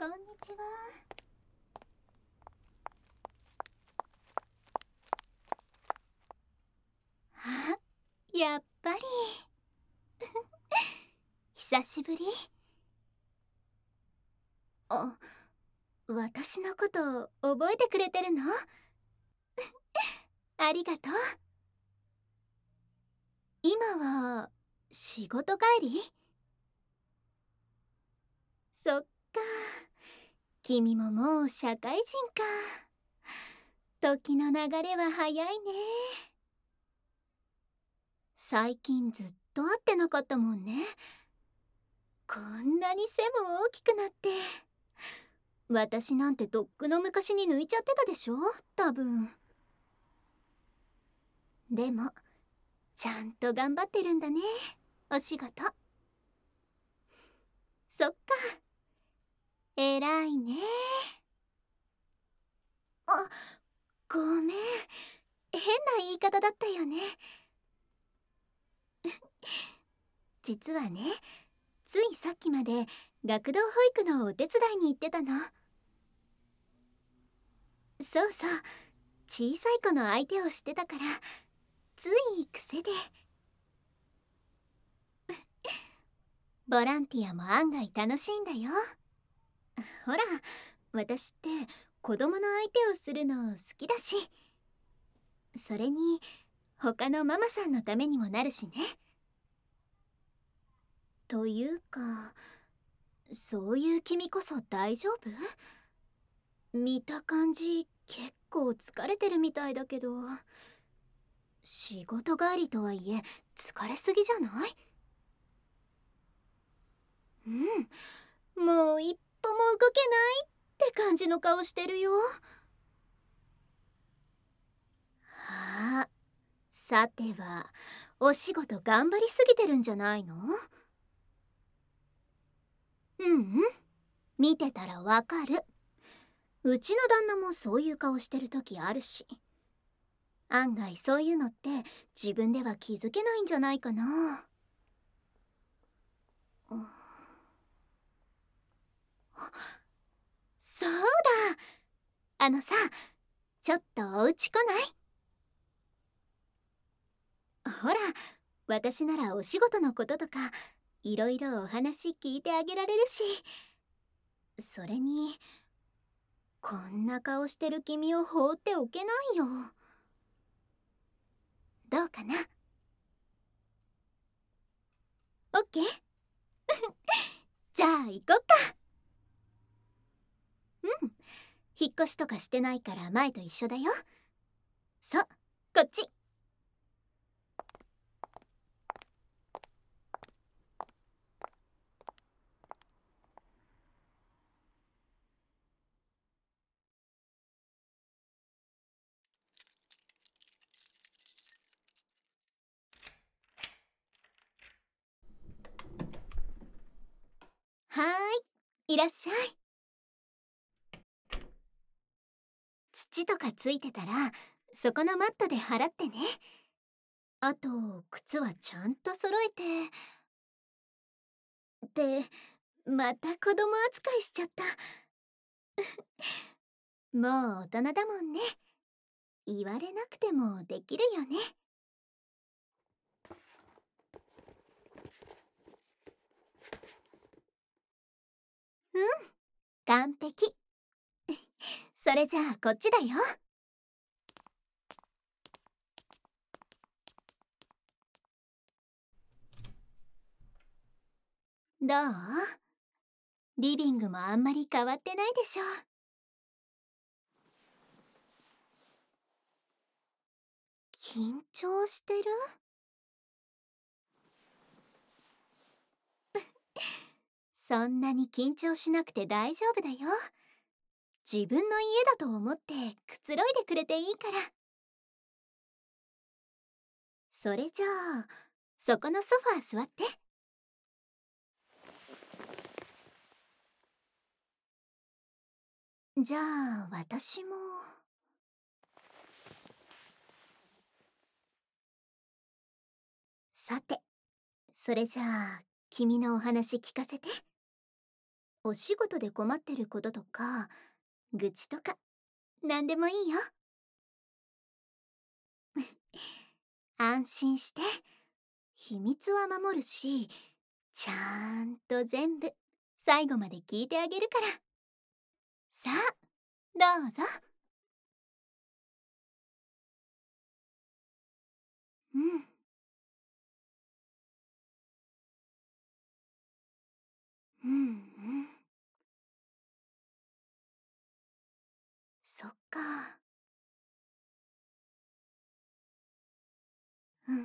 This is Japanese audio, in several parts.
こんにちは。あ、やっぱり。久しぶり。あ、私のこと覚えてくれてるの？ありがとう。今は仕事帰り？そっか。君ももう社会人か。時の流れは早いね。最近ずっと会ってなかったもんね。こんなに背も大きくなって。私なんてとっくの昔に抜いちゃってたでしょ、多分。でもちゃんと頑張ってるんだね、お仕事。そっか、偉いね。あ、ごめん、変な言い方だったよね。実はね、ついさっきまで学童保育のお手伝いに行ってたの。そうそう、小さい子の相手をしてたから、つい癖で。ボランティアも案外楽しいんだよ。ほら、私って子供の相手をするの好きだし、それに他のママさんのためにもなるしね。というか、そういう君こそ大丈夫？見た感じ結構疲れてるみたいだけど。仕事帰りとはいえ疲れすぎじゃない？うん、もう一歩も動けないって感じの顔してるよ。あ、さてはお仕事頑張りすぎてるんじゃないの？うんうん、見てたらわかる。うちの旦那もそういう顔してる時あるし。案外そういうのって自分では気づけないんじゃないかな。うん、そうだ、あのさ、ちょっとお家来ない？ほら、私ならお仕事のこととかいろいろお話聞いてあげられるし。それにこんな顔してる君を放っておけないよ。どうかな？オッケー。じゃあ行こっか。うん、引っ越しとかしてないから前と一緒だよ。そう、こっち。はーい、いらっしゃい。土とかついてたらそこのマットで払ってね。あと靴はちゃんと揃えて。ってまた子供扱いしちゃった。もう大人だもんね。言われなくてもできるよね。うん、完璧。それじゃあこっちだよ。どう？リビングもあんまり変わってないでしょ。緊張してる？そんなに緊張しなくて大丈夫だよ。自分の家だと思ってくつろいでくれていいから。それじゃあそこのソファー座って。じゃあ私も。さて、それじゃあ君のお話聞かせて。 お仕事で困ってることとか、愚痴とか、なんでもいいよ。安心して、秘密は守るし、ちゃんと全部、最後まで聞いてあげるから。さあ、どうぞ。うん、うん、うん。そっか。うん、うん。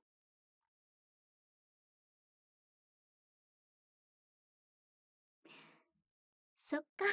そっか。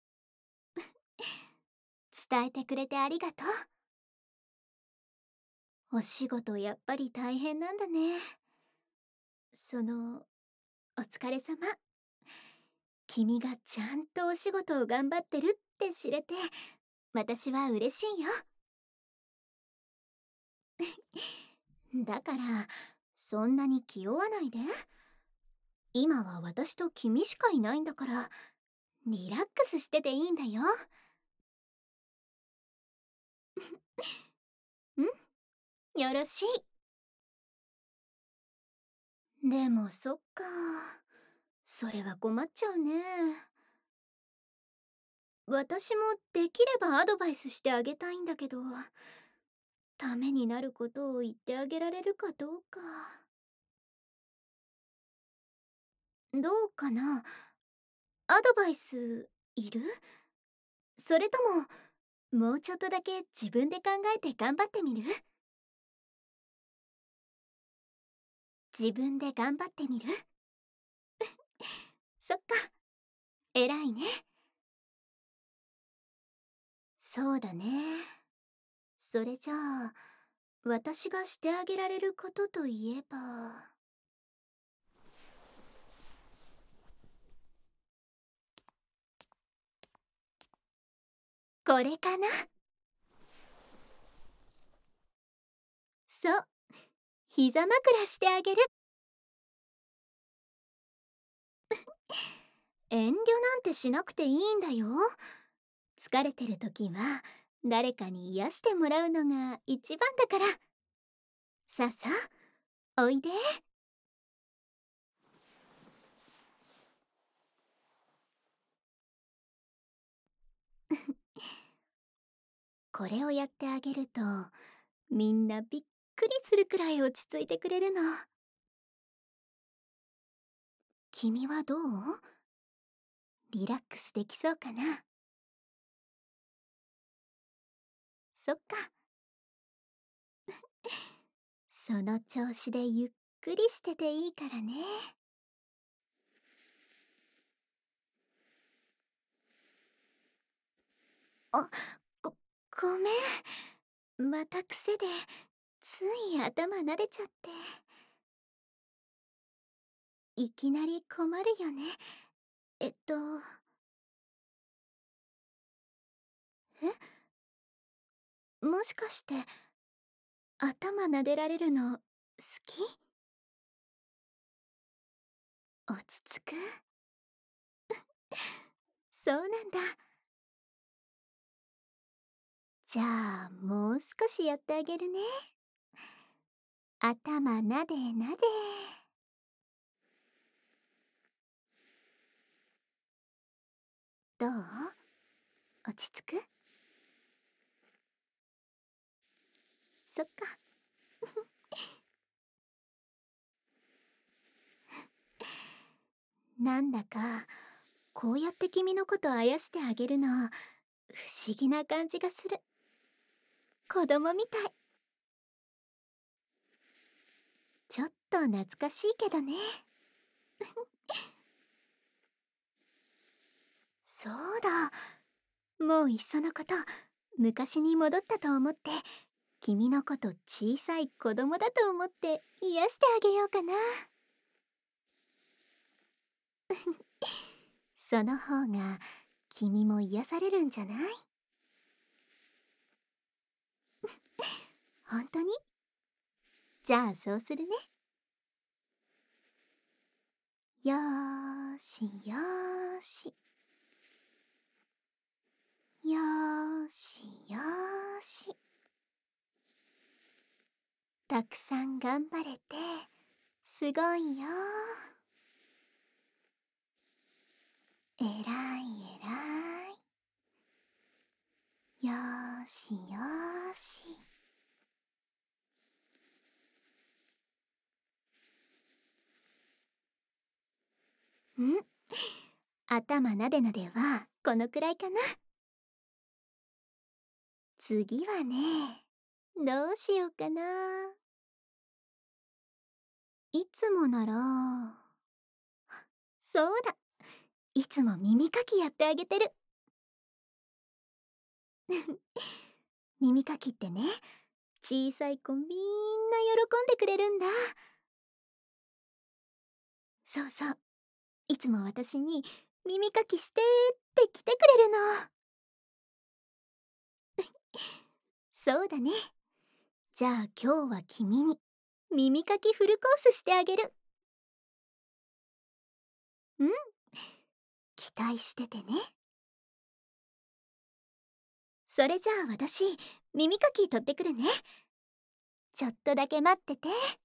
伝えてくれてありがとう。お仕事やっぱり大変なんだね。お疲れ様。君がちゃんとお仕事を頑張ってるって知れて、私は嬉しいよ。だから、そんなに気負わないで。今は私と君しかいないんだから、リラックスしてていいんだよ。ん、よろしい。でもそっか。それは困っちゃうね。私もできればアドバイスしてあげたいんだけど、ためになることを言ってあげられるかどうか。どうかな？アドバイスいる？それとも、もうちょっとだけ自分で考えて頑張ってみる？自分で頑張ってみる？そっか、偉いね。そうだね。それじゃあ、私がしてあげられることといえば、これかな。そう、膝枕してあげる。遠慮なんてしなくていいんだよ。疲れてる時は、誰かに癒してもらうのが一番だから。さあさあ、おいで。これをやってあげると、みんなびっくりするくらい落ち着いてくれるの。君はどう？リラックスできそうかな？そっか。その調子でゆっくりしてていいからね。あ、ご、ごめん。また癖で、つい頭撫でちゃって。いきなり困るよね。えっと、え、もしかして、頭撫でられるの、好き？落ち着く？そうなんだ。じゃあ、もう少しやってあげるね。頭なでなで。どう？落ち着く？そっか。なんだか、こうやって君のことあやしてあげるの、不思議な感じがする。子供みたい。ちょっと懐かしいけどね。そうだ。もういっそのこと、昔に戻ったと思って、君のこと小さい子供だと思って癒してあげようかな。その方が君も癒されるんじゃない？本当に？じゃあそうするね。よーい。 ーしよーし。よーしよーし。たくさん頑張れてすごいよ。えらいえらい。よーしよーし。ん、頭なでなではこのくらいかな。次はね、どうしようかな。いつもなら、そうだ、いつも耳かきやってあげてる。耳かきってね、小さい子みんな喜んでくれるんだ。そうそう、いつも私に耳かきしてって来てくれるの。そうだね。じゃあ今日は君に耳かきフルコースしてあげる。うん、期待しててね。それじゃあ私、耳かき取ってくるね。ちょっとだけ待ってて。